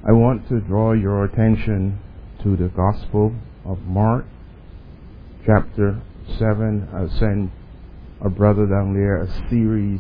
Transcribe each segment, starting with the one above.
I want to draw your attention to the Gospel of Mark, chapter 7. I'll send our brother down there a series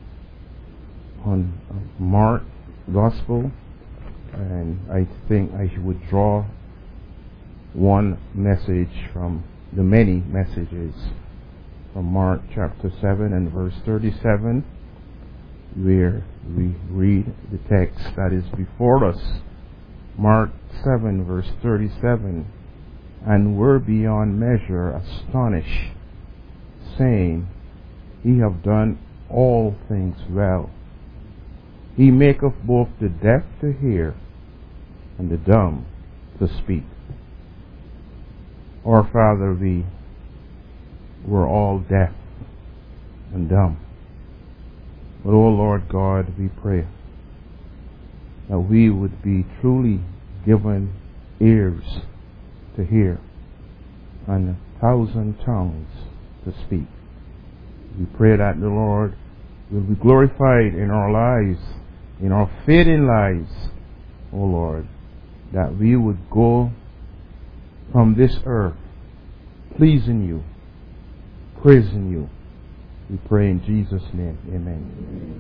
on Mark Gospel, and I think I would draw one message from the many messages from Mark chapter 7 and verse 37, where we read the text that is before us. Mark 7 verse 37, and were beyond measure astonished, saying, He have done all things well. He maketh both the deaf to hear, and the dumb to speak. Our Father, we were all deaf and dumb. But, O Lord God, we pray that we would be truly given ears to hear and 1,000 tongues to speak. We pray that the Lord will be glorified in our lives, in our fading lives, O Lord, that we would go from this earth pleasing you, praising you. We pray in Jesus' name. Amen.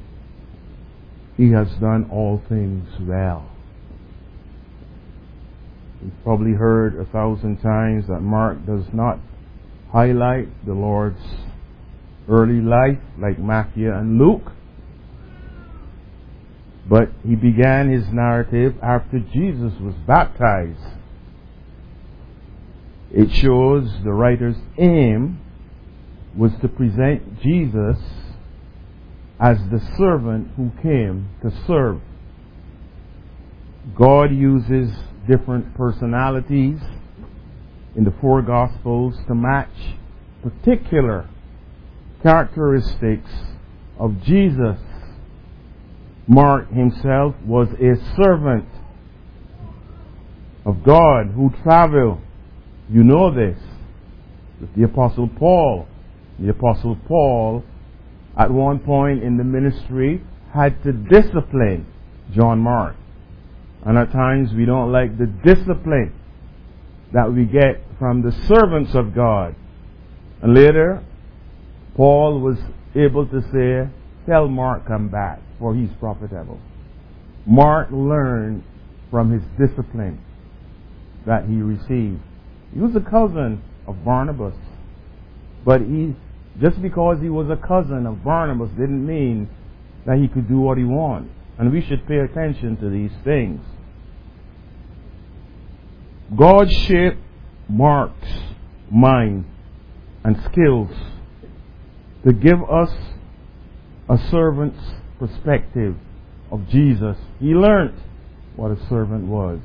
He has done all things well. You've probably heard 1,000 times that Mark does not highlight the Lord's early life like Matthew and Luke, but he began his narrative after Jesus was baptized. It shows the writer's aim was to present Jesus as the servant who came to serve. God uses different personalities in the four Gospels to match particular characteristics of Jesus. Mark himself was a servant of God who traveled, you know this, with the Apostle Paul. The Apostle Paul, at one point in the ministry, had to discipline John Mark. And at times we don't like the discipline that we get from the servants of God. And later, Paul was able to say, tell Mark come back, for he's profitable. Mark learned from his discipline that he received. He was a cousin of Barnabas. But just because he was a cousin of Barnabas didn't mean that he could do what he wanted. And we should pay attention to these things. God shaped Mark's mind and skills to give us a servant's perspective of Jesus. He learned what a servant was.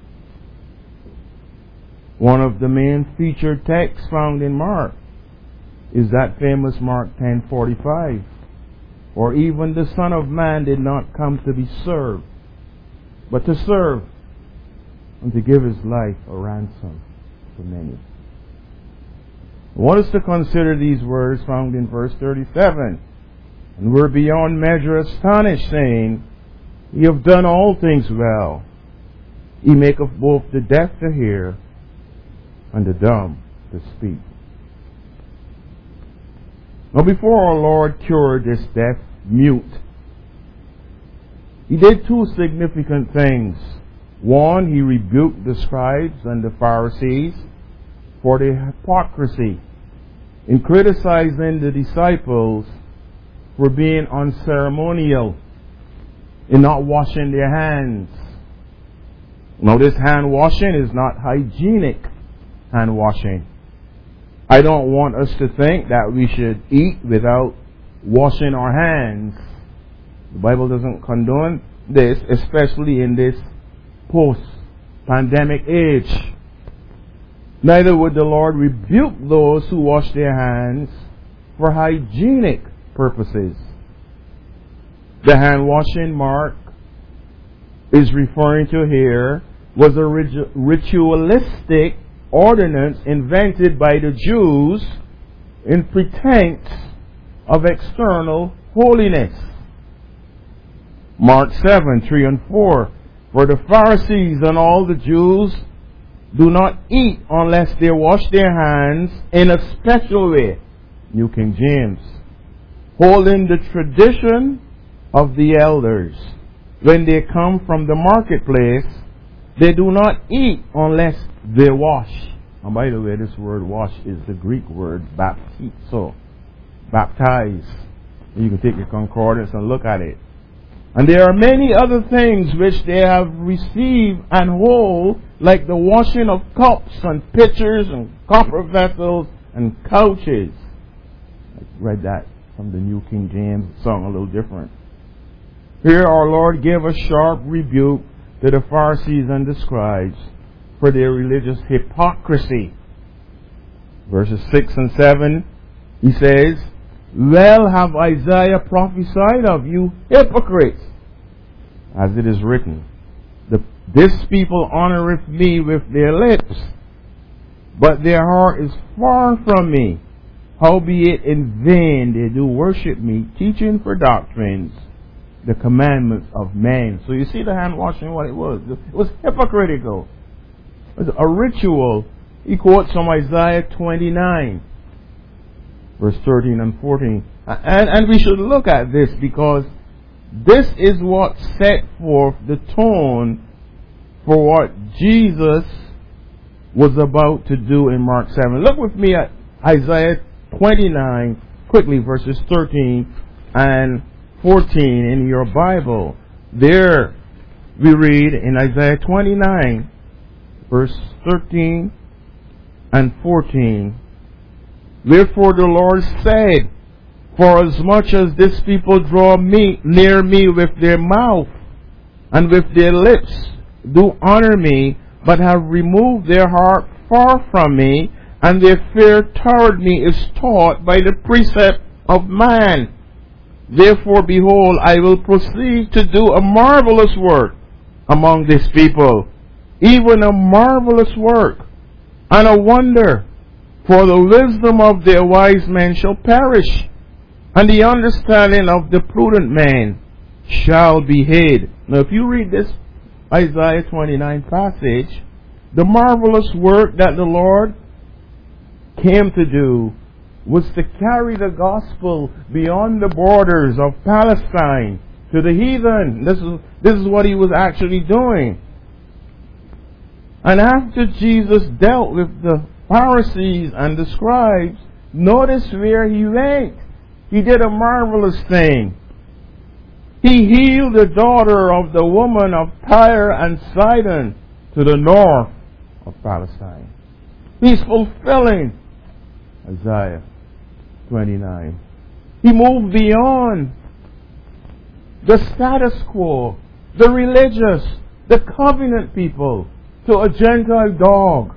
One of the main featured texts found in Mark is that famous Mark 10:45. For even the Son of Man did not come to be served, but to serve and to give his life a ransom for many. I want us to consider these words found in verse 37. And we're beyond measure astonished, saying, He have done all things well. He maketh both the deaf to hear and the dumb to speak. Now, before our Lord cured this deaf mute, He did two significant things. One, He rebuked the scribes and the Pharisees for their hypocrisy in criticizing the disciples for being unceremonial in not washing their hands. Now, this hand washing is not hygienic hand washing. I don't want us to think that we should eat without washing our hands. The Bible doesn't condone this, especially in this post-pandemic age. Neither would the Lord rebuke those who wash their hands for hygienic purposes. The hand washing Mark is referring to here was a ritualistic ordinance invented by the Jews in pretense of external holiness. Mark 7:3 and 4 For the Pharisees and all the Jews do not eat unless they wash their hands in a special way, New King James, holding the tradition of the elders. When they come from the marketplace, they do not eat unless they wash. And by the way, this word wash is the Greek word baptizo, baptize. You can take your concordance and look at it. And there are many other things which they have received and hold, like the washing of cups and pitchers and copper vessels and couches. I read that from the New King James, song a little different. Here our Lord gave a sharp rebuke to the Pharisees and the scribes for their religious hypocrisy. Verses 6 and 7, he says, well have Isaiah prophesied of you hypocrites, as it is written, this people honoreth me with their lips, but their heart is far from me. Howbeit in vain they do worship me, teaching for doctrines the commandments of men. So you see the hand washing, what it was. It was hypocritical. It was a ritual. He quotes from Isaiah 29. Verse 13 and 14. And we should look at this because this is what set forth the tone for what Jesus was about to do in Mark 7. Look with me at Isaiah 29, quickly, verses 13 and 14 in your Bible. There we read in Isaiah 29, verse 13 and 14. Wherefore the Lord said, for as much as this people draw near me with their mouth and with their lips do honor me, but have removed their heart far from me, and their fear toward me is taught by the precept of man. Therefore, behold, I will proceed to do a marvelous work among this people, even a marvelous work and a wonder. For the wisdom of their wise men shall perish, and the understanding of the prudent man shall be hid. Now, if you read this Isaiah 29 passage, the marvelous work that the Lord came to do was to carry the gospel beyond the borders of Palestine to the heathen. This is what he was actually doing. And after Jesus dealt with the Pharisees and the scribes, notice where he went. He did a marvelous thing. He healed the daughter of the woman of Tyre and Sidon to the north of Palestine. He's fulfilling Isaiah 29. He moved beyond the status quo, the religious, the covenant people, to a Gentile dog.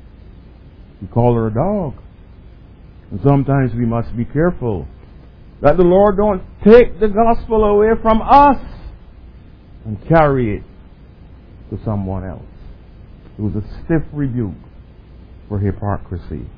We call her a dog. And sometimes we must be careful that the Lord don't take the gospel away from us and carry it to someone else. It was a stiff rebuke for hypocrisy.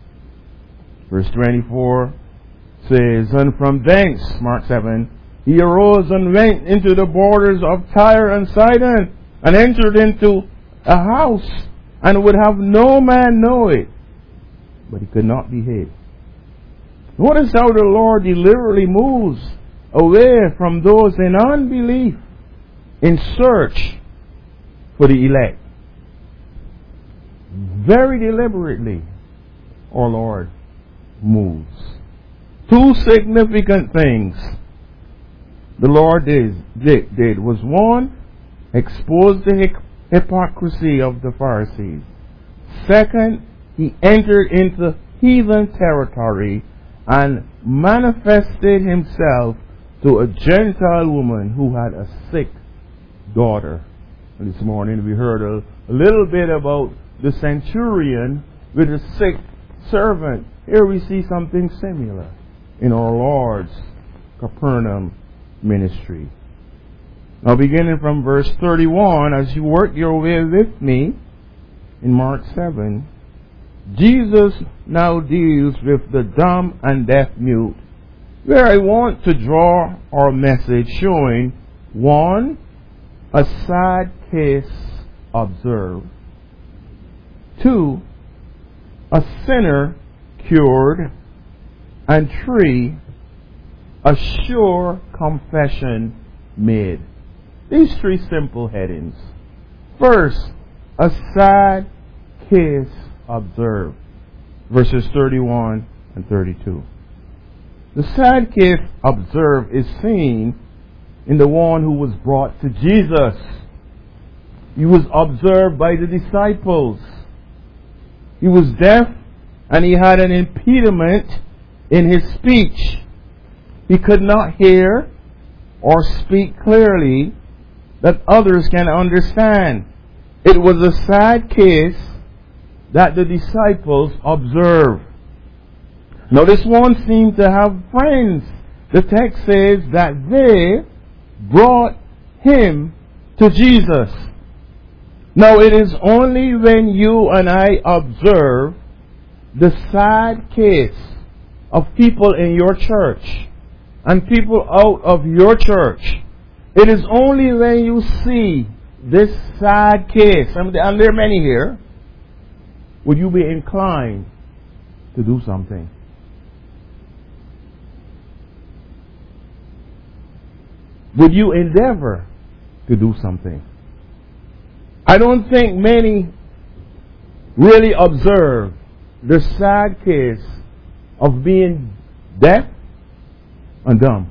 Verse 24 says, and from thence, Mark 7, he arose and went into the borders of Tyre and Sidon, and entered into a house, and would have no man know it, but he could not be hid. Notice how the Lord deliberately moves away from those in unbelief in search for the elect. Very deliberately, our Lord moves. Two significant things the Lord did was, one, expose the hypocrisy of the Pharisees. Second, he entered into heathen territory and manifested himself to a Gentile woman who had a sick daughter. And this morning we heard a little bit about the centurion with a sick servant. Here we see something similar in our Lord's Capernaum ministry. Now, beginning from verse 31, as you work your way with me in Mark 7, Jesus now deals with the dumb and deaf mute, where I want to draw our message showing, one, a sad case observed. 2, a sinner cured. And 3, a sure confession made. These 3 simple headings. First, a sad case observed. Verses 31 and 32. The sad case observed is seen in the one who was brought to Jesus. He was observed by the disciples. He was deaf and he had an impediment in his speech. He could not hear or speak clearly that others can understand. It was a sad case that the disciples observed. Now this one seemed to have friends. The text says that they brought him to Jesus. Now it is only when you and I observe the sad case of people in your church and people out of your church, it is only when you see this sad case, and there are many here, would you be inclined to do something? Would you endeavor to do something? I don't think many really observe the sad case of being deaf and dumb.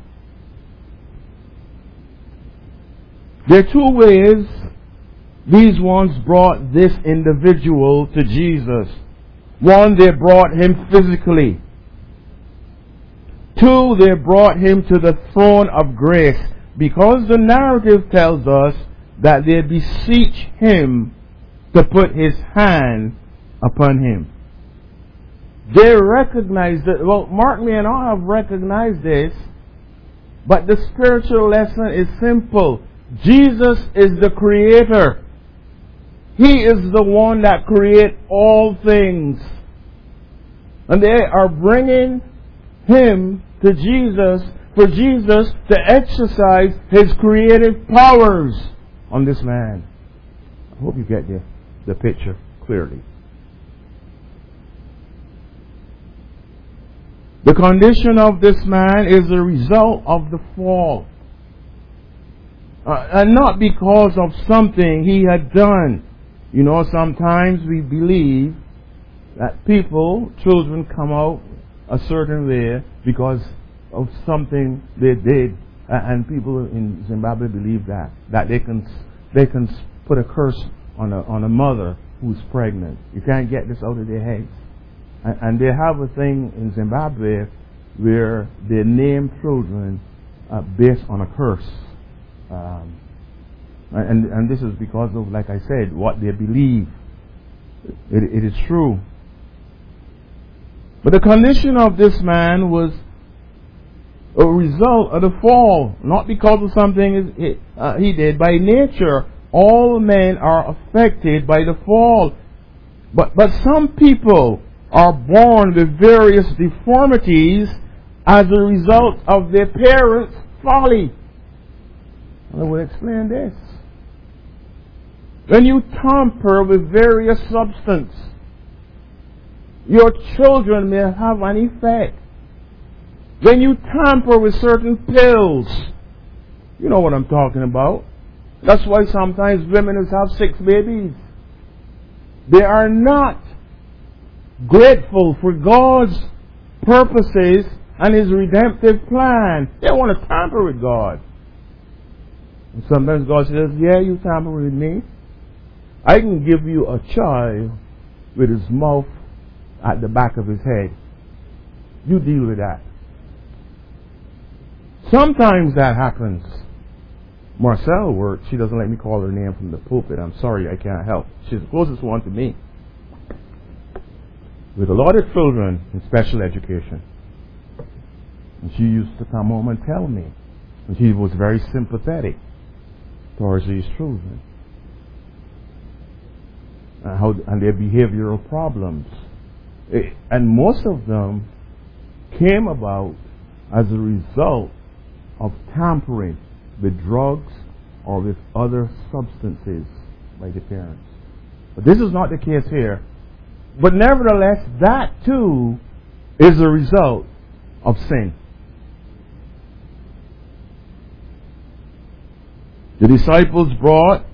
There are 2 ways these ones brought this individual to Jesus. 1, they brought him physically. 2, they brought him to the throne of grace, because the narrative tells us that they beseech him to put his hand upon him. They recognize that. Well, Mark may not have recognized this, but the spiritual lesson is simple. Jesus is the creator. He is the one that creates all things. And they are bringing him to Jesus for Jesus to exercise his creative powers on this man. I hope you get the picture clearly. The condition of this man is the result of the fall. And not because of something he had done. You know, sometimes we believe that children come out a certain way because of something they did. And people in Zimbabwe believe that they can put a curse on a mother who's pregnant. You can't get this out of their heads. And they have a thing in Zimbabwe where they name children based on a curse. And this is because of, like I said, what they believe. It is true. But the condition of this man was a result of the fall, not because of something he did. By nature, all men are affected by the fall. But some people are born with various deformities as a result of their parents' folly. I will explain this. When you tamper with various substance, your children may have an effect. When you tamper with certain pills, you know what I'm talking about. That's why sometimes women have 6 babies. They are not grateful for God's purposes and his redemptive plan. They want to tamper with God. And sometimes God says, yeah, you tamper with me. I can give you a child with his mouth at the back of his head. You deal with that. Sometimes that happens. Marcel works. She doesn't let me call her name from the pulpit. I'm sorry, I can't help. She's the closest one to me. With a lot of children in special education. And she used to come home and tell me. And she was very sympathetic towards these children. And their behavioral problems. And most of them came about as a result of tampering with drugs or with other substances by the parents. But this is not the case here. But nevertheless, that too is a result of sin. The disciples brought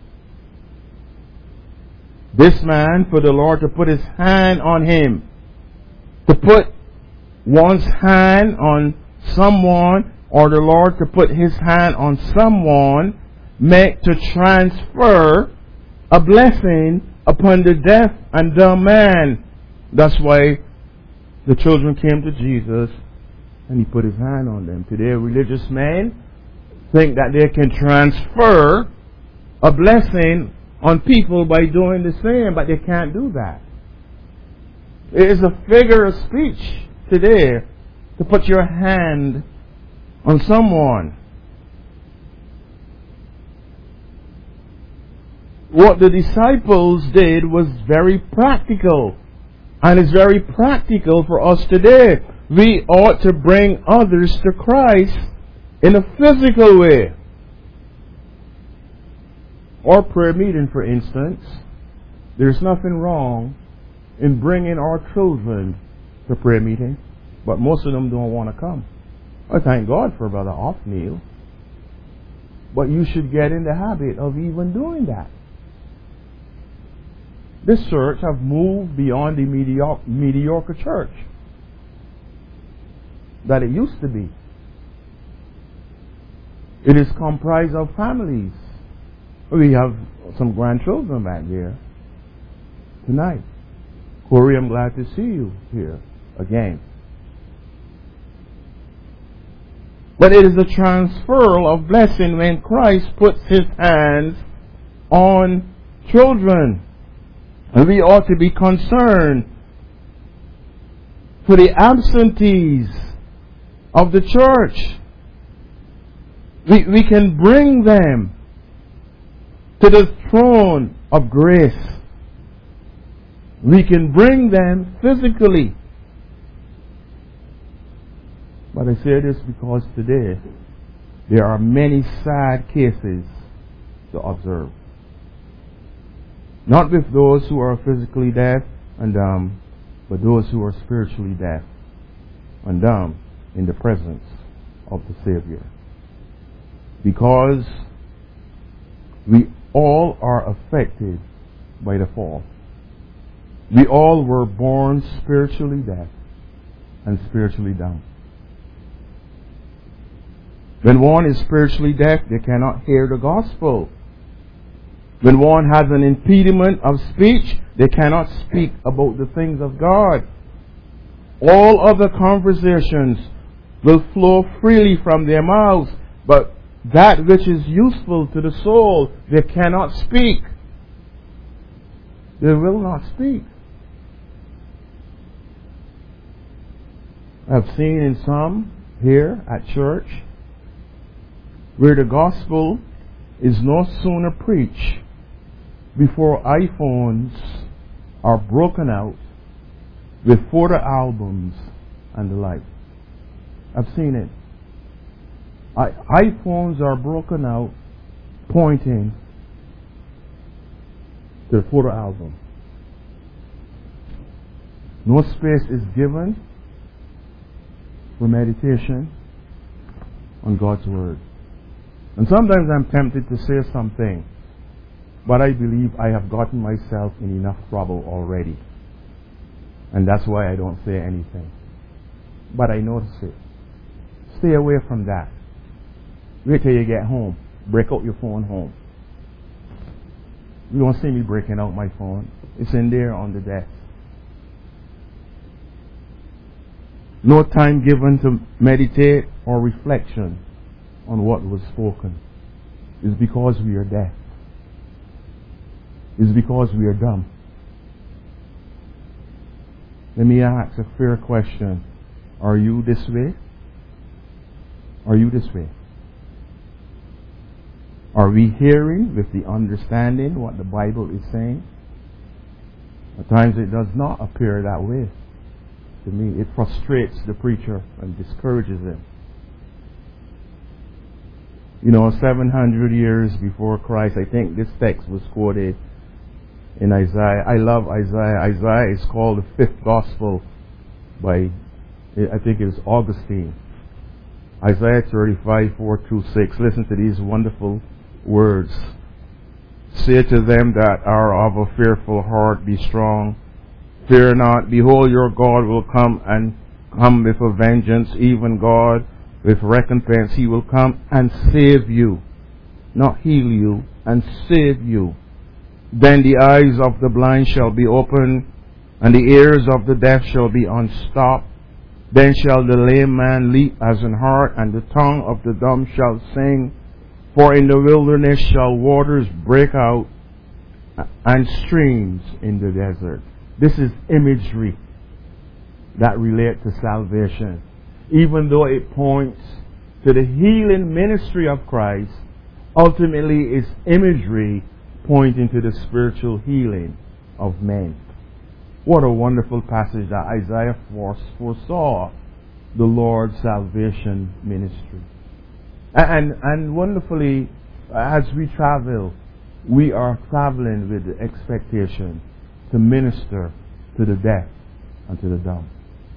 this man for the Lord to put his hand on him. To put one's hand on someone, or the Lord to put his hand on someone, meant to transfer a blessing upon the deaf and dumb man. That's why the children came to Jesus and he put his hand on them. Today religious men think that they can transfer a blessing on people by doing the same, but they can't do that. It is a figure of speech today to put your hand on someone. What the disciples did was very practical, and is very practical for us today. We ought to bring others to Christ in a physical way. Our prayer meeting, for instance, there's nothing wrong in bringing our children to prayer meeting, but most of them don't want to come. I thank God for Brother Othniel, but you should get in the habit of even doing that. This church have moved beyond the mediocre church that it used to be. It is comprised of families. We have some grandchildren back there tonight. Corey, I'm glad to see you here again. But it is a transfer of blessing when Christ puts his hands on children. And we ought to be concerned for the absentees of the church. We can bring them to the throne of grace. We can bring them physically. But I say this because today there are many sad cases to observe. Not with those who are physically deaf and dumb, but those who are spiritually deaf and dumb in the presence of the Savior. Because we all are affected by the fall. We all were born spiritually deaf and spiritually dumb. When one is spiritually deaf, they cannot hear the gospel. When one has an impediment of speech, they cannot speak about the things of God. All other conversations will flow freely from their mouths, but that which is useful to the soul, they cannot speak. They will not speak. I've seen in some here at church where the gospel is no sooner preached before iPhones are broken out with photo albums and the like. I've seen it. iPhones are broken out pointing to the photo album. No space is given for meditation on God's Word. And sometimes I'm tempted to say something, but I believe I have gotten myself in enough trouble already. And that's why I don't say anything. But I notice it. Stay away from that. Wait till you get home. Break out your phone home. You don't see me breaking out my phone. It's in there on the desk. No time given to meditate or reflection on what was spoken. It's because we are deaf. It's because we are dumb. Let me ask a fair question. Are you this way? Are you this way? Are we hearing with the understanding what the Bible is saying? At times it does not appear that way. To me, it frustrates the preacher and discourages him. 700 years before Christ. I think this text was quoted in Isaiah. I love Isaiah. Isaiah is called the fifth gospel by, I think it was Augustine. Isaiah 35, 4-6. Listen to these wonderful words. Say to them that are of a fearful heart, be strong. Fear not. Behold, your God will come with a vengeance, even God with recompense. He will come and save you, not heal you, and save you. Then the eyes of the blind shall be opened, and the ears of the deaf shall be unstopped. Then shall the lame man leap as an hart, and the tongue of the dumb shall sing. For in the wilderness shall waters break out, and streams in the desert. This is imagery that relate to salvation. Even though it points to the healing ministry of Christ, ultimately it's imagery pointing to the spiritual healing of men. What a wonderful passage that Isaiah foresaw the Lord's salvation ministry. And wonderfully, as we travel, we are traveling with the expectation to minister to the deaf and to the dumb.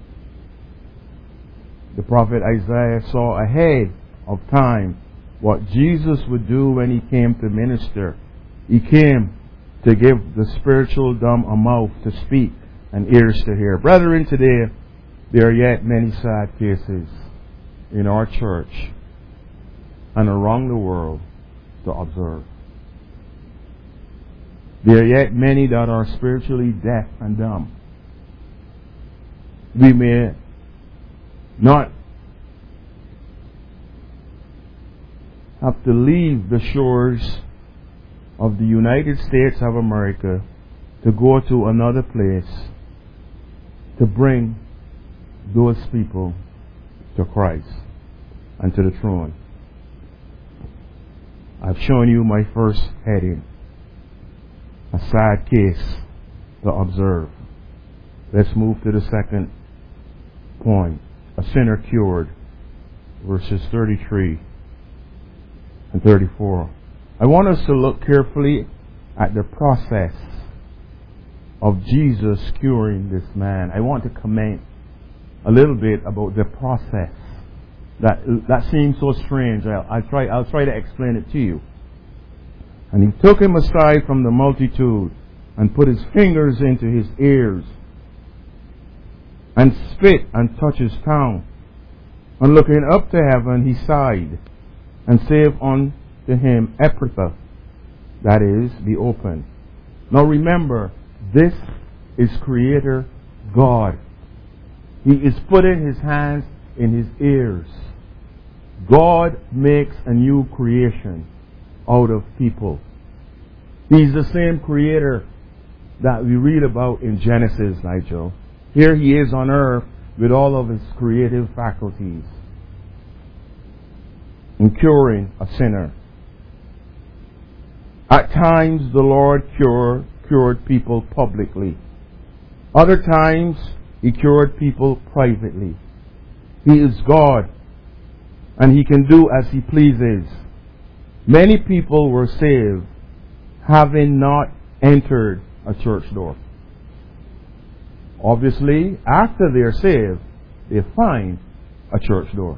The prophet Isaiah saw ahead of time what Jesus would do when he came to minister. He came to give the spiritual dumb a mouth to speak and ears to hear. Brethren, today there are yet many sad cases in our church and around the world to observe. There are yet many that are spiritually deaf and dumb. We may not have to leave the shores of the United States of America to go to another place to bring those people to Christ and to the throne. I've shown you my first heading, a sad case to observe. Let's move to the second point, a sinner cured, verses 33 and 34. I want us to look carefully at the process of Jesus curing this man. I want to comment a little bit about the process. That seems so strange. I'll try to explain it to you. And he took him aside from the multitude and put his fingers into his ears and spit and touched his tongue. And looking up to heaven, he sighed and said unto him, Ephphatha, that is, be open. Now remember, this is Creator God. He is putting his hands in his ears. God makes a new creation out of people. He's the same Creator that we read about in Genesis, Nigel. Here he is on earth with all of his creative faculties in curing a sinner. At times the Lord cured people publicly. Other times he cured people privately. He is God, and he can do as he pleases. Many people were saved having not entered a church door. Obviously, after they're saved, they find a church door.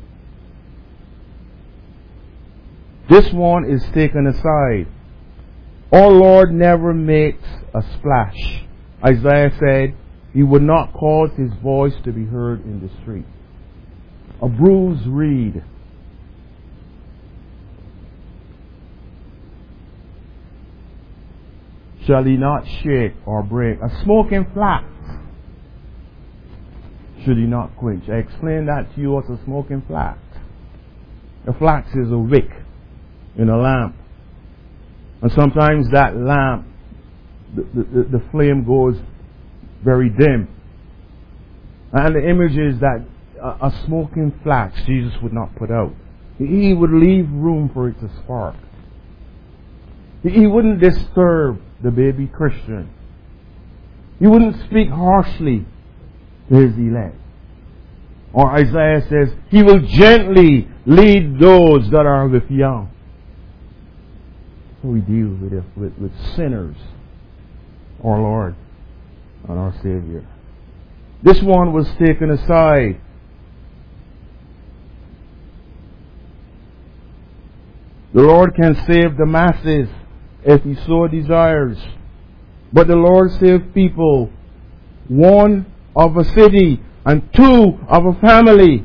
This one is taken aside. Our Lord never makes a splash. Isaiah said he would not cause his voice to be heard in the street. A bruised reed, shall he not shake or break? A smoking flax should he not quench? I explained that to you what's a smoking flax. A flax is a wick in a lamp. And sometimes that lamp, the flame goes very dim. And the image is that a smoking flax Jesus would not put out. He would leave room for it to spark. He wouldn't disturb the baby Christian. He wouldn't speak harshly to his elect. Or Isaiah says, he will gently lead those that are with young. So we deal with sinners, our Lord and our Savior. This one was taken aside. The Lord can save the masses if He so desires. But the Lord saved people, one of a city and two of a family.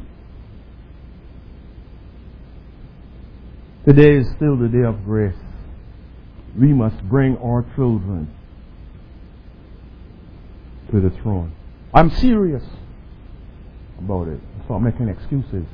Today is still the day of grace. We must bring our children to the throne. I'm serious about it. I'm not making excuses.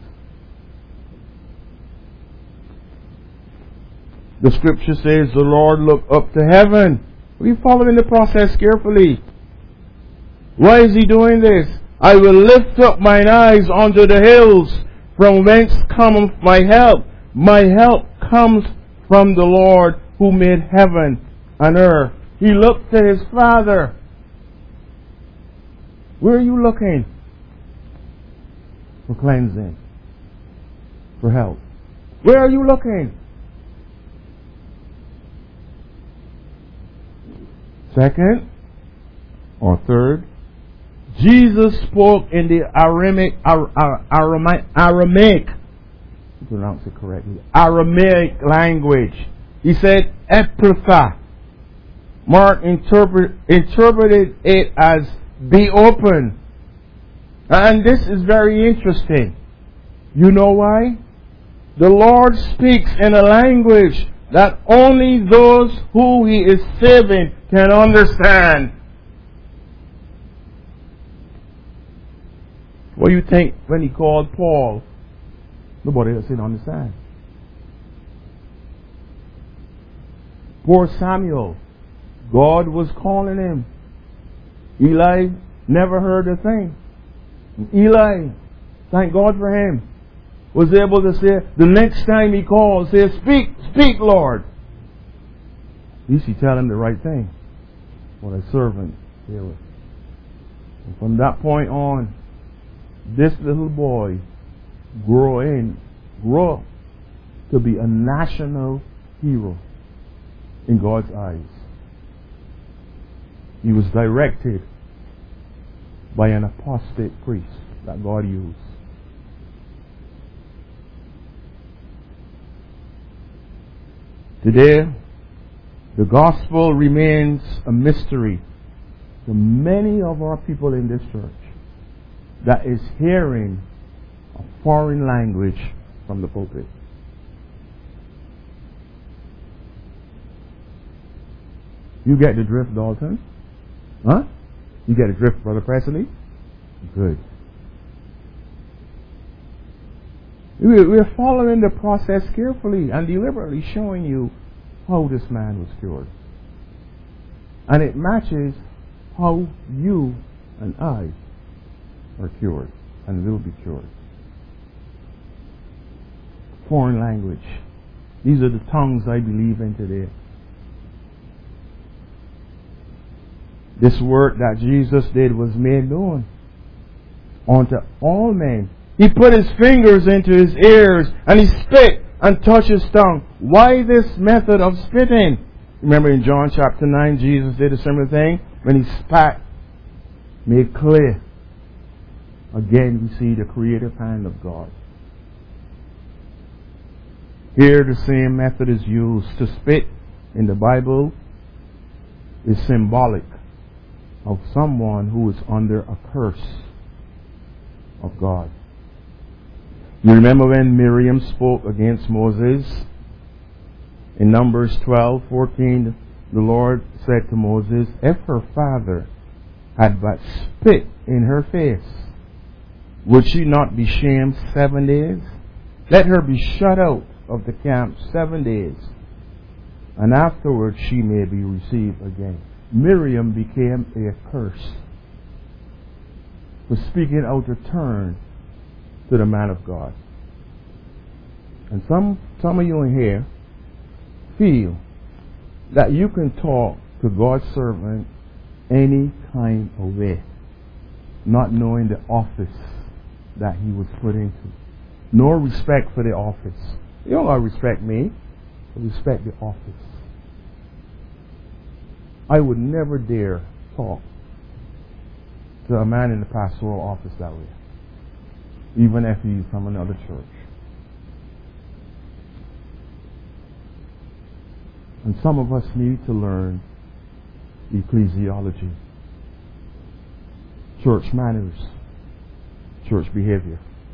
The scripture says the Lord looked up to heaven. We're following the process carefully. Why is He doing this? I will lift up mine eyes unto the hills, from whence cometh my help. My help comes from the Lord who made heaven and earth. He looked to His Father. Where are you looking? For cleansing. For help. Where are you looking? Second or third, Jesus spoke in the Aramaic, pronounce it correctly, Aramaic language. He said, Ephphatha. Mark interpreted it as be open. And this is very interesting. You know why? The Lord speaks in a language that only those who He is saving can understand. What do you think when He called Paul? Nobody else didn't understand. Poor Samuel. God was calling him. Eli never heard a thing. Eli, thank God for him, was able to say, the next time he called, say, speak, Lord. At least he tell him the right thing. What a servant. And from that point on, this little boy grow to be a national hero in God's eyes. He was directed by an apostate priest that God used. Today, the gospel remains a mystery to many of our people in this church that is hearing a foreign language from the pulpit. You get the drift, Dalton? Huh? You get the drift, Brother Presley? Good. We're following the process carefully and deliberately showing you how this man was cured. And it matches how you and I are cured and will be cured. Foreign language. These are the tongues I believe in today. This work that Jesus did was made known unto all men. He put His fingers into His ears and He spit and touched His tongue. Why this method of spitting? Remember in John chapter 9, Jesus did a similar thing. When He spat, made clear. Again, we see the creative hand of God. Here the same method is used. To spit in the Bible is symbolic of someone who is under a curse of God. You remember when Miriam spoke against Moses? In Numbers 12:14, the Lord said to Moses, if her father had but spit in her face, would she not be shamed 7 days? Let her be shut out of the camp 7 days, and afterwards she may be received again. Miriam became a curse for speaking out of turn to the man of God. And some of you in here feel that you can talk to God's servant any kind of way, not knowing the office that he was put into. nor respect for the office. You don't gotta respect me, but respect the office. I would never dare talk to a man in the pastoral office that way, even if he's from another church. And some of us need to learn ecclesiology, church manners, church behavior.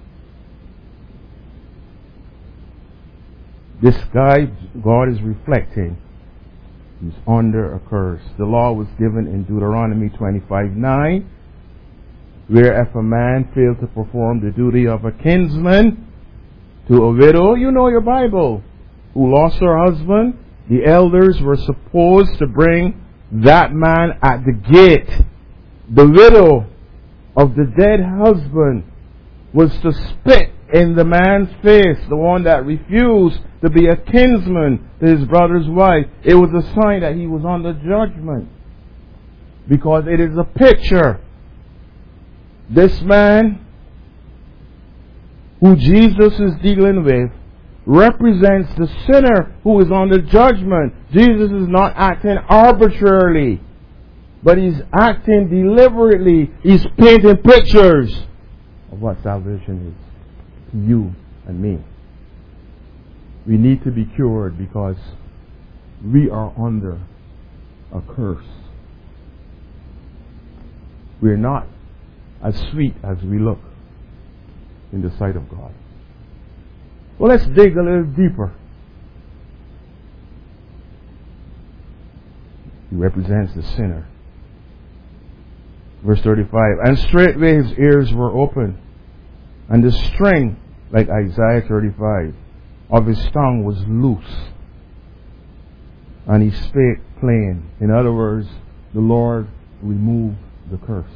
This guy God is reflecting, he's under a curse. The law was given in Deuteronomy 25:9, where if a man failed to perform the duty of a kinsman to a widow, you know your Bible, who lost her husband, the elders were supposed to bring that man at the gate. The widow of the dead husband was to spit in the man's face, the one that refused to be a kinsman to his brother's wife. It was a sign that he was under judgment, because it is a picture. This man who Jesus is dealing with represents the sinner who is under judgment. Jesus is not acting arbitrarily, but he's acting deliberately. He's painting pictures of what salvation is to you and me. We need to be cured because we are under a curse. We're not as sweet as we look in the sight of God. Well, let's dig a little deeper. He represents the sinner. Verse 35, and straightway his ears were open, and the string, like Isaiah 35, of his tongue was loose, and he spake plain. In other words, the Lord removed the curse.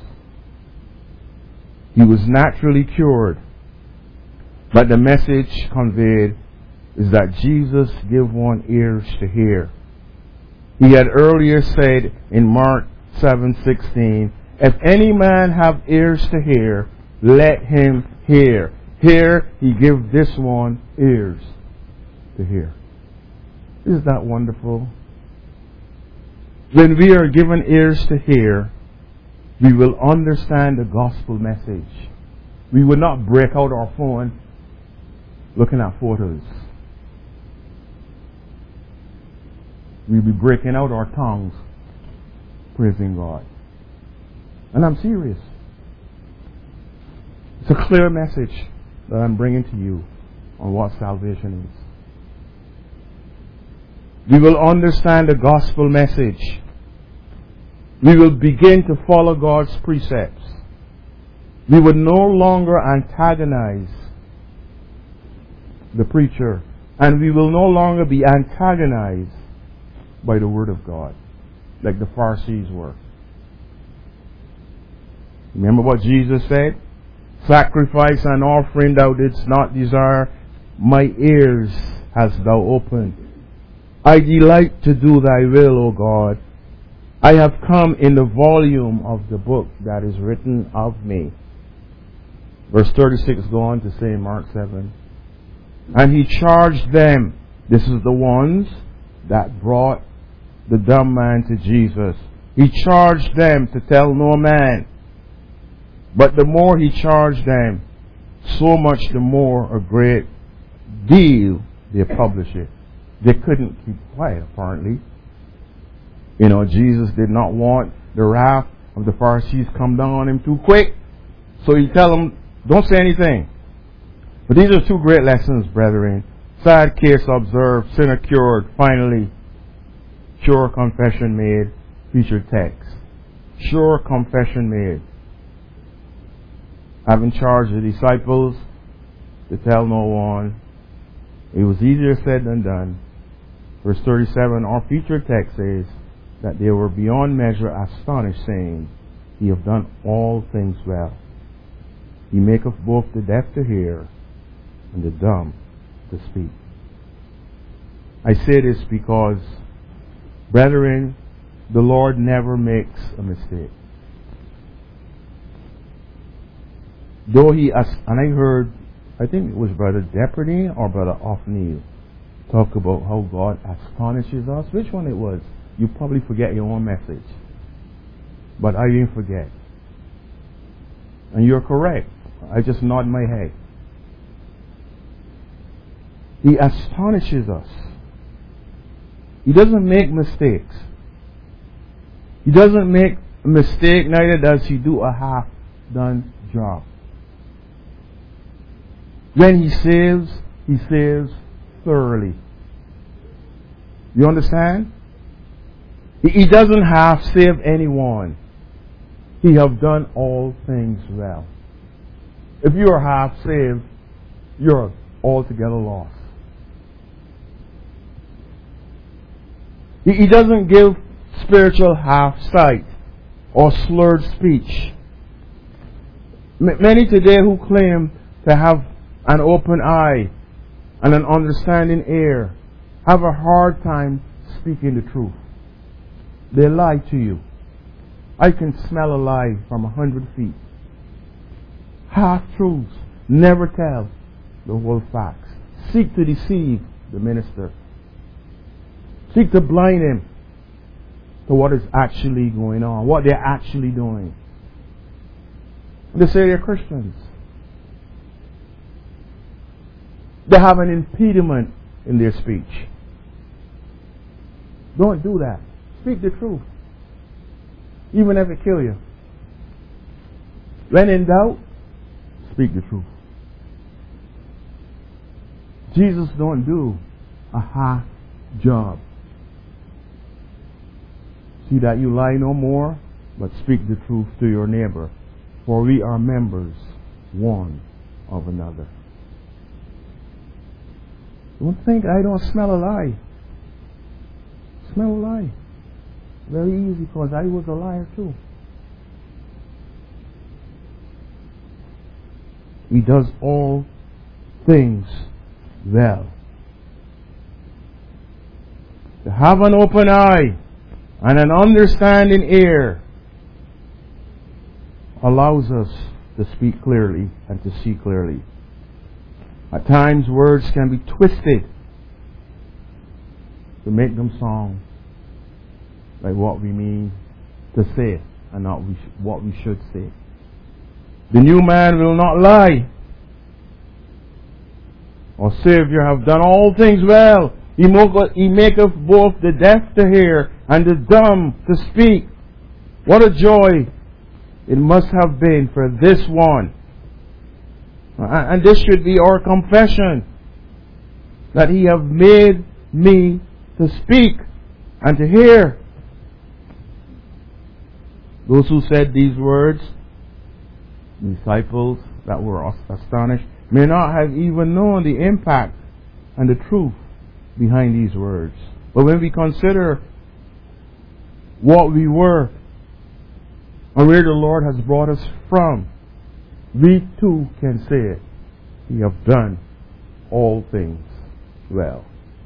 He was naturally cured, but the message conveyed is that Jesus gave one ears to hear. He had earlier said in Mark 7:16, if any man have ears to hear, let him hear. Here he gave this one ears to hear. Isn't that wonderful? When we are given ears to hear, we will understand the gospel message. We will not break out our phone looking at photos. We'll be breaking out our tongues praising God. And I'm serious. It's a clear message that I'm bringing to you on what salvation is. We will understand the gospel message. We will begin to follow God's precepts. We will no longer antagonize the preacher, and we will no longer be antagonized by the Word of God like the Pharisees were. Remember what Jesus said? Sacrifice and offering thou didst not desire, my ears hast thou opened. I delight to do thy will, O God. I have come in the volume of the book that is written of me. Verse 36 go on to say in Mark 7, and he charged them, this is the ones that brought the dumb man to Jesus. He charged them to tell no man. But the more he charged them, so much the more a great deal they published it. They couldn't keep quiet, apparently. You know, Jesus did not want the wrath of the Pharisees come down on him too quick. So he tell them, don't say anything. But these are two great lessons, brethren. Sad case observed, sinner cured, finally. Sure confession made, featured text. Sure confession made. Having charged the disciples to tell no one, it was easier said than done. Verse 37, our featured text says that they were beyond measure astonished, saying, He hath done all things well. He maketh both the deaf to hear and the dumb to speak. I say this because, brethren, the Lord never makes a mistake. Though and I heard I think it was Brother Depardieu or Brother Othniel, talk about how God astonishes us. Which one it was? You probably forget your own message. But I didn't forget. And you're correct. I just nod my head. He astonishes us. He doesn't make mistakes. He doesn't make a mistake, neither does he do a half-done job. When he saves thoroughly. You understand? He doesn't half save anyone. He have done all things well. If you are half saved, you're altogether lost. He doesn't give spiritual half sight or slurred speech. Many today who claim to have an open eye and an understanding ear have a hard time speaking the truth. They lie to you. I can smell a lie from 100 feet. Half-truths. Never tell the whole facts. Seek to deceive the minister. Seek to blind him to what is actually going on, what they're actually doing. They say they're Christians. They have an impediment in their speech. Don't do that. Speak the truth. Even if it kills you. When in doubt, speak the truth. Jesus don't do a half job. See that you lie no more, but speak the truth to your neighbor. For we are members one of another. Don't think I don't smell a lie. Smell a lie. Very easy, because I was a liar too. He does all things well. To have an open eye and an understanding ear allows us to speak clearly and to see clearly. At times words can be twisted to make them sound like what we mean to say and not what we should say. The new man will not lie. Our Savior have done all things well. He maketh both the deaf to hear and the dumb to speak. What a joy it must have been for this one. And this should be our confession, that He have made me to speak and to hear. Those who said these words, disciples that were astonished, may not have even known the impact and the truth behind these words. But when we consider what we were and where the Lord has brought us from, we too can say it. We have done all things well.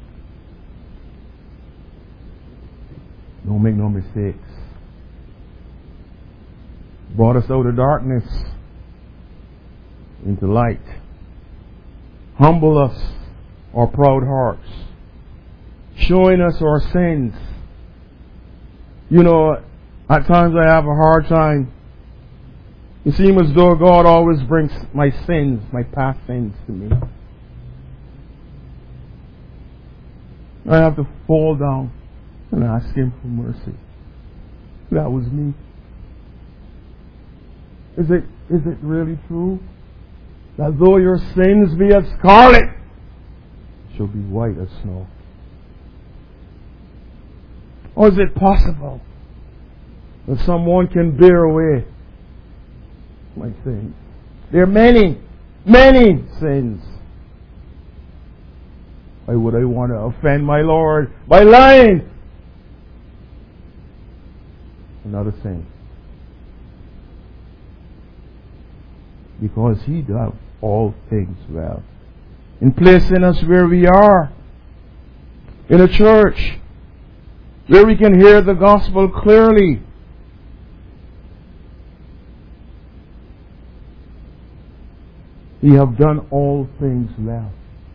Don't make no mistakes. Brought us out of darkness into light. Humble us, our proud hearts. Showing us our sins. You know, at times I have a hard time. It seems as though God always brings my sins, my past sins to me. I have to fall down and ask Him for mercy. That was me. Is it really true that though your sins be as scarlet, shall be white as snow? Or is it possible that someone can bear away my sins? There are many, many sins. Why would I want to offend my Lord by lying? Another sin. Because He does all things well. In placing us where we are, in a church, where we can hear the gospel clearly. He have done all things well.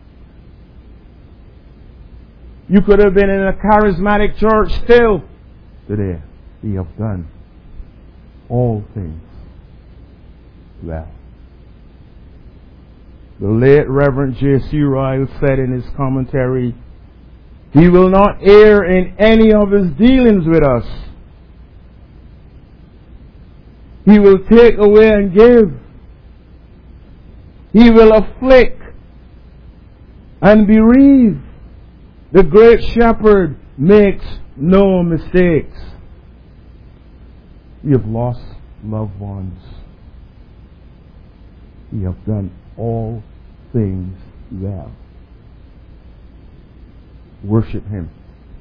You could have been in a charismatic church still today. He have done all things well. The late Reverend J.C. Ryle said in his commentary, He will not err in any of His dealings with us. He will take away and give. He will afflict and bereave. The great shepherd makes no mistakes. You have lost loved ones. You have done all things well. Worship Him.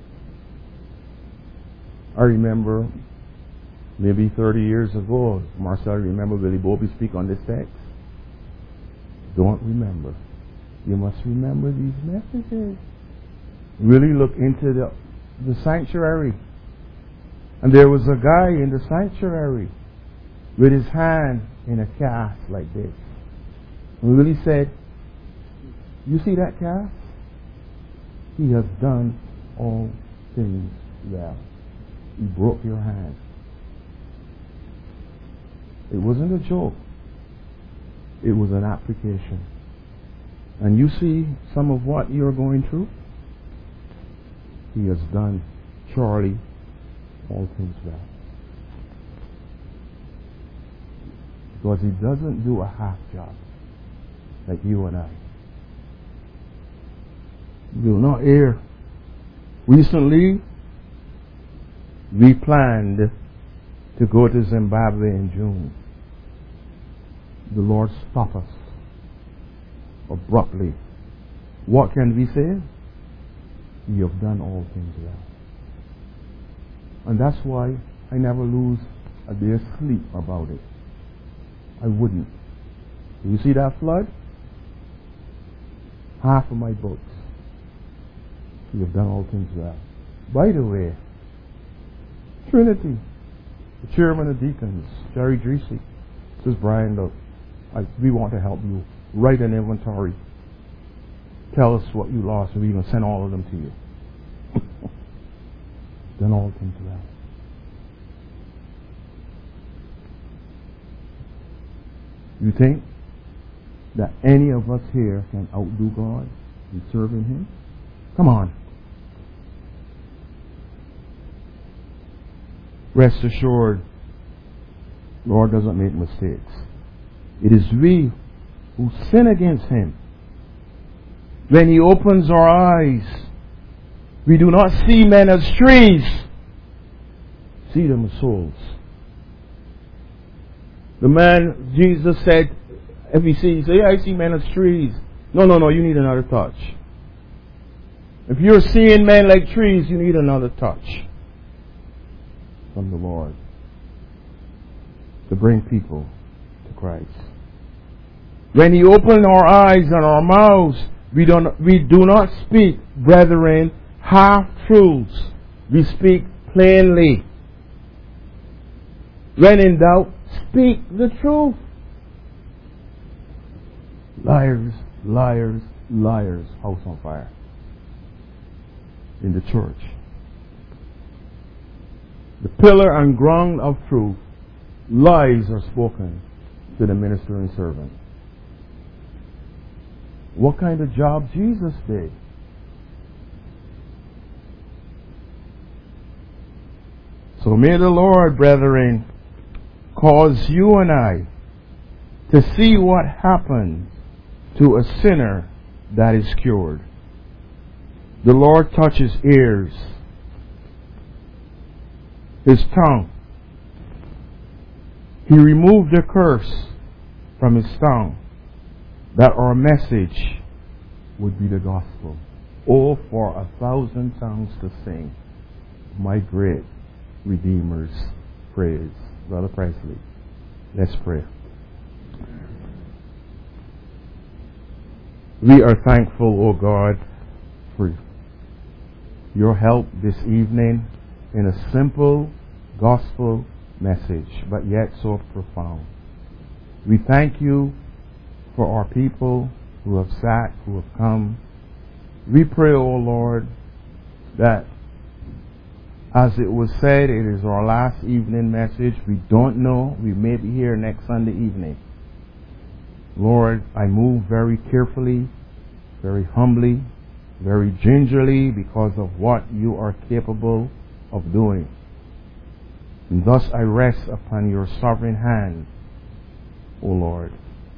I remember maybe 30 years ago, Marcel, remember Billy Bobby speak on this text? Don't remember. You must remember these messages. Really look into the sanctuary. And there was a guy in the sanctuary with his hand in a cast like this. And Willie said, you see that cast? He has done all things well. He broke your hand. It wasn't a joke. It was an application. And you see some of what you're going through? He has done, Charlie, all things well. Because He doesn't do a half job like you and I. He will not err. Recently, we planned to go to Zimbabwe in June. The Lord stopped us abruptly. What can we say? You have done all things well. And that's why I never lose a day's sleep about it. I wouldn't. You see that flood? Half of my books. You have done all things well. By the way, Trinity, the chairman of deacons, Jerry Dreesey, says, Brian, look, we want to help you. Write an inventory. Tell us what you lost, and we're going to send all of them to you. Done all things well. You think that any of us here can outdo God in serving Him? Come on. Rest assured, Lord doesn't make mistakes. It is we who sin against Him. When He opens our eyes, we do not see men as trees, see them as souls. The man, Jesus said, if he sees, yeah, I see men as trees. No, you need another touch. If you're seeing men like trees, you need another touch from the Lord to bring people to Christ. When He opens our eyes and our mouths, we do not speak, brethren, half-truths. We speak plainly. When in doubt, speak the truth. Liars, liars, liars. House on fire. In the church. The pillar and ground of truth. Lies are spoken to the minister and servant. What kind of job Jesus did? So may the Lord, brethren, cause you and I to see what happens to a sinner that is cured. The Lord touches ears, His tongue. He removed the curse from His tongue, that our message would be the gospel. Oh, for 1,000 tongues to sing my great Redeemer's praise. Brother Presley, let's pray. We are thankful, O God, for your help this evening in a simple gospel message, but yet so profound. We thank you for our people who have sat, who have come. We pray, O Lord, that as it was said, it is our last evening message. We don't know. We may be here next Sunday evening. Lord, I move very carefully, very humbly, very gingerly because of what you are capable of doing. And thus I rest upon your sovereign hand, O Lord.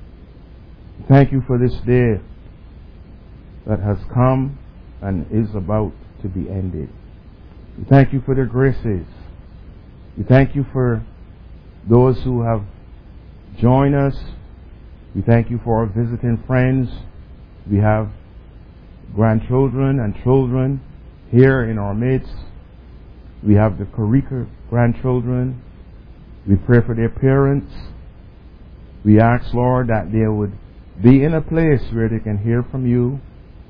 Thank you for this day that has come and is about to be ended. We thank you for the graces. We thank you for those who have joined us. We thank you for our visiting friends. We have grandchildren and children here in our midst. We have the Karika grandchildren. We pray for their parents. We ask, Lord, that they would be in a place where they can hear from you.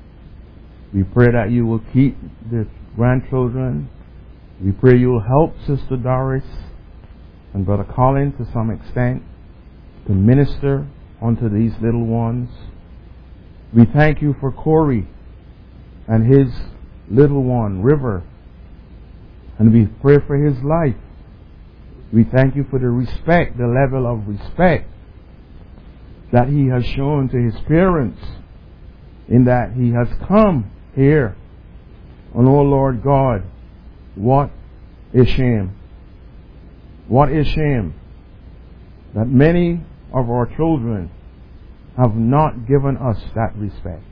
We pray that you will keep the grandchildren. We pray you will help Sister Doris and Brother Colin to some extent to minister unto these little ones. We thank you for Corey and his little one, River, and we pray for his life. We thank you for the respect, the level of respect that he has shown to his parents in that he has come here. And oh Lord God, what a shame. What a shame that many of our children have not given us that respect.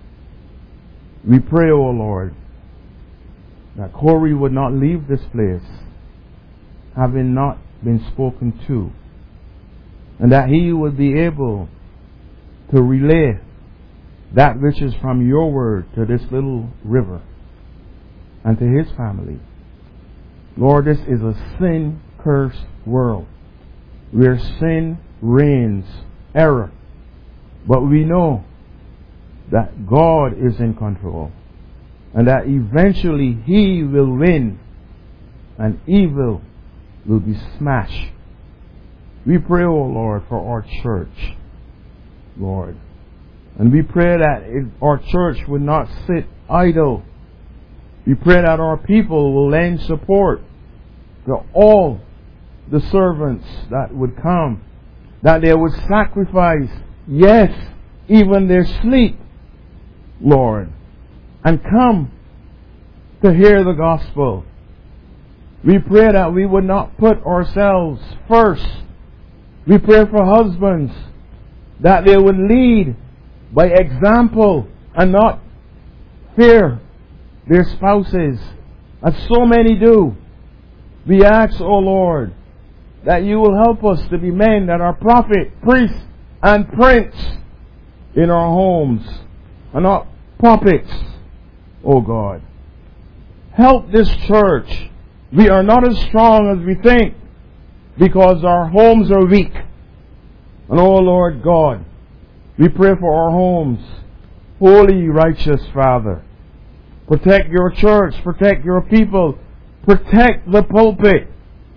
We pray, O Lord, that Corey would not leave this place having not been spoken to, and that he would be able to relay that which is from your word to this little River and to his family. Lord, this is a sin-cursed world where sin reigns, error. But we know that God is in control and that eventually he will win and evil will be smashed. We pray, O Lord, for our church, Lord. And we pray that our church would not sit idle. We pray that our people will lend support to all the servants that would come, that they would sacrifice, yes, even their sleep, Lord, and come to hear the gospel. We pray that we would not put ourselves first. We pray for husbands that they would lead by example and not fear their spouses, as so many do. We ask, O Lord, that you will help us to be men that are prophet, priest, and prince in our homes, and not puppets, O God. Help this church. We are not as strong as we think because our homes are weak. And O Lord God, we pray for our homes. Holy, righteous Father, protect your church, protect your people, protect the pulpit.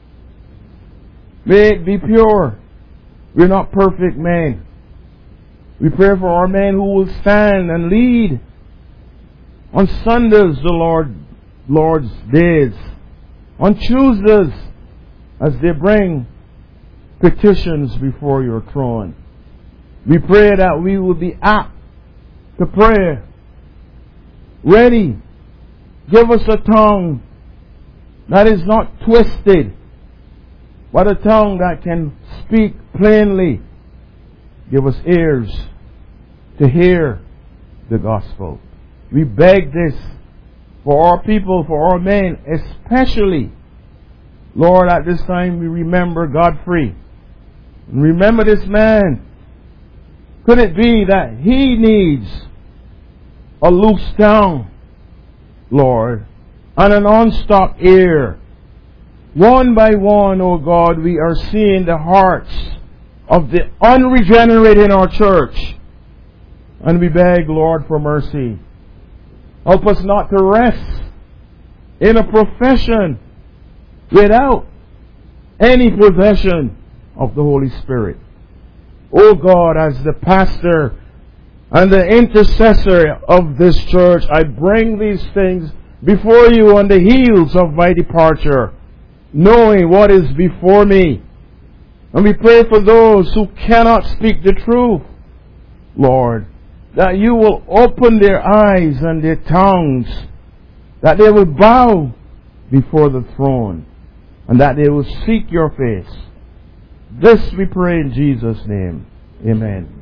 May it be pure. We're not perfect men. We pray for our men who will stand and lead on Sundays, the Lord's days, on Tuesdays, as they bring petitions before your throne. We pray that we will be apt to pray, ready. Give us a tongue that is not twisted, but a tongue that can speak plainly. Give us ears to hear the gospel. We beg this for our people, for our men, especially. Lord, at this time we remember Godfrey. And remember this man. Could it be that he needs a loose tongue, Lord, and an unstopped ear? One by one, O God, we are seeing the hearts of the unregenerate in our church. And we beg, Lord, for mercy. Help us not to rest in a profession without any possession of the Holy Spirit. O God, as the pastor and the intercessor of this church, I bring these things before you on the heels of my departure, knowing what is before me. And we pray for those who cannot speak the truth, Lord, that you will open their eyes and their tongues, that they will bow before the throne, and that they will seek your face. This we pray in Jesus' name. Amen.